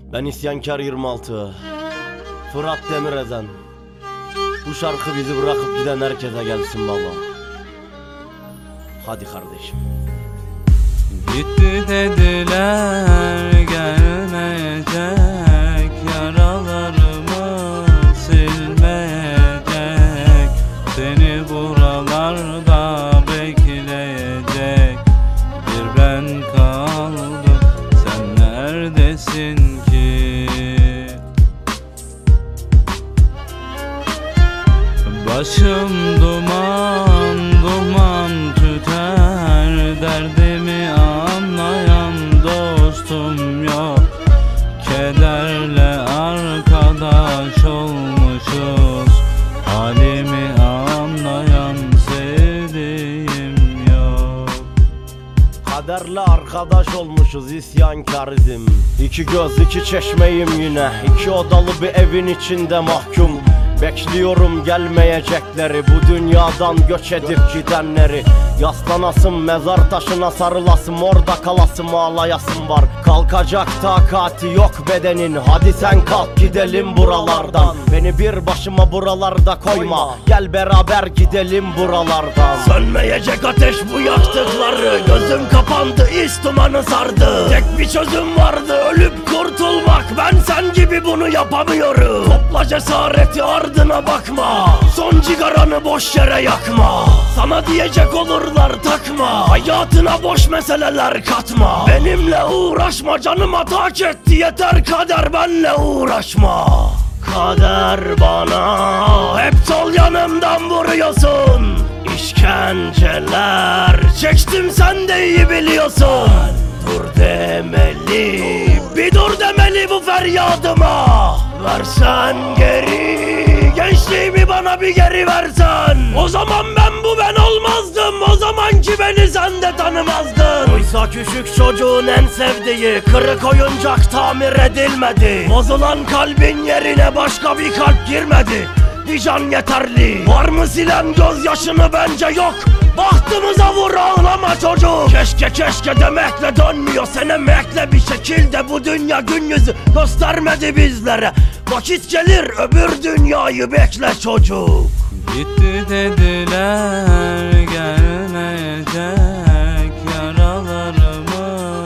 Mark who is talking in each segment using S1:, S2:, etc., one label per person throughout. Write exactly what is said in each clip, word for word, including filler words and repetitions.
S1: Ben isyankar yirmi altı, Fırat Demirören. Bu şarkı bizi bırakıp giden herkese gelsin baba. Hadi kardeşim.
S2: Gitti dediler gelmeyecek, yaralarımı silmeyecek, seni buralarda bekleyecek bir ben kaldım, sen neredesin ki? Başım duman duman tüter, derdimi anlayan dostum yok. Kederle arkadaş olmuşuz, halimi anlayan sevdiğim yok.
S1: Kaderle arkadaş olmuşuz, isyankar idim. İki göz iki çeşmeyim yine, iki odalı bir evin içinde mahkum. Bekliyorum gelmeyecekleri, bu dünyadan göç edip gidenleri. Yaslanasım mezar taşına, sarılasım orada kalasım, ağlayasım var. Kalkacak takati yok bedenin, hadi sen kalk gidelim buralardan. Beni bir başıma buralarda koyma, gel beraber gidelim buralardan. Sönmeyecek ateş bu yaktıkları, gözüm kapandı is dumanı sardı. Tek bir çözüm vardı, ölüp kurtulmak, ben sen gibi bunu yapamıyorum. Topla cesareti, ardına bakma, son cigaranı boş yere yakma. Sana diyecek olurlar takma, hayatına boş meseleler katma. Benimle uğraşma, canıma tak etti yeter, kader benle uğraşma. Kader bana hep sol yanımdan vuruyorsun. İşkenceler çektim, sen de iyi biliyorsun. Dur demeli, bir dur demeli bu feryadıma. Versen geri, gençliğimi bana bir geri versen. O zaman ben bu ben olmazdım, o zaman ki beni sen de tanımazdın. Oysa küçük çocuğun en sevdiği kırık oyuncak tamir edilmedi. Bozulan kalbin yerine başka bir kalp girmedi. Bir can yeterli, var mı silen gözyaşını? Bence yok. Bahtımıza vur, ağlama çocuk. Keşke keşke demekle dönmüyor, sen emekle bir şekilde bu dünya gün yüzü göstermedi bizlere. Vakit gelir, öbür dünyayı bekle çocuk.
S2: Gitti dediler gelmeyecek, yaralarımı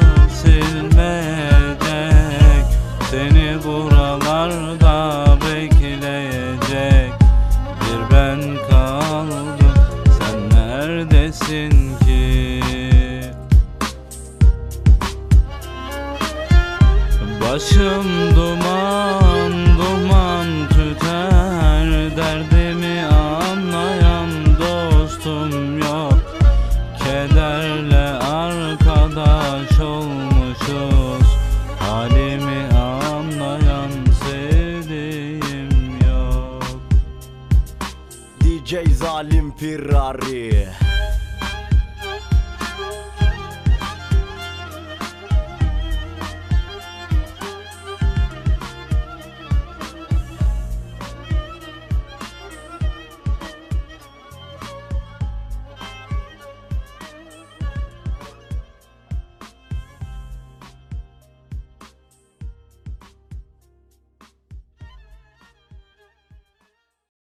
S2: silmeyecek, seni buralarda bekleyecek bir ben kaldım, sen neredesin ki? Başım duman duman tüter, derdimi anlayan dostum yok. Kederle arkadaş olmuşuz, halimi anlayan sevdiğim yok.
S1: D J Zalim Pirari.